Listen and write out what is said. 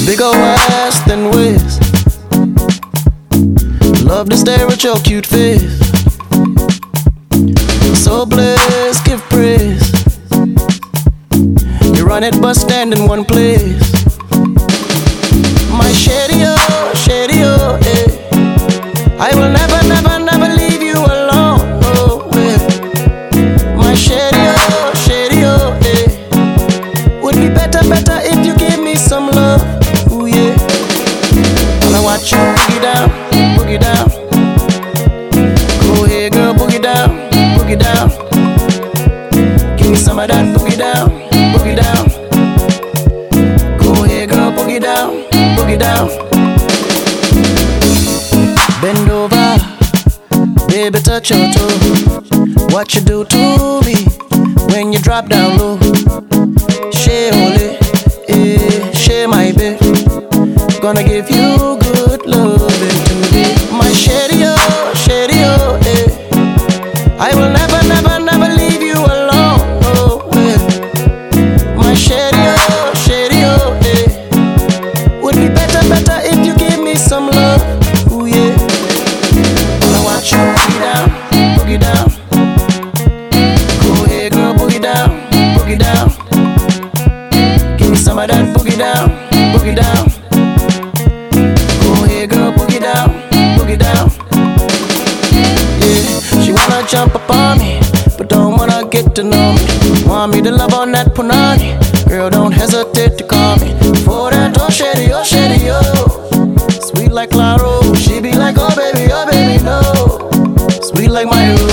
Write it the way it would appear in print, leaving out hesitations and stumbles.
big ol' ass than waist. Love to stare at your cute face. So blessed, give praise. You run it but stand in one place. My shady oh, eh. I will never, never, never leave you alone, oh, eh. My shady oh, eh. Would be better if you give me some love, ooh yeah. Wanna watch you boogie down, boogie down. Go ahead girl, boogie down, boogie down. Give me some of that boogie down, boogie down. Go ahead girl, boogie down, boogie down. Bend over, baby, touch your toe. What you do to me when you drop down low? Share holy, eh, share my bed. Gonna give you good loving today. My shady oh, eh. I will never, never, never leave you alone, oh, eh. My shady oh, eh. Would be better if you give me some love, ooh yeah. Wanna watch you boogie down, boogie down. Go ahead girl, boogie down, boogie down. Give me some of that boogie down, boogie down. Go ahead girl, boogie down, boogie down. Yeah, she wanna jump up on me, but don't wanna get to know me. Want me to love on that punani. Girl, don't hesitate to call me. For that oh shady oh. Sweet like Claro, she be like oh baby no. Sweet like my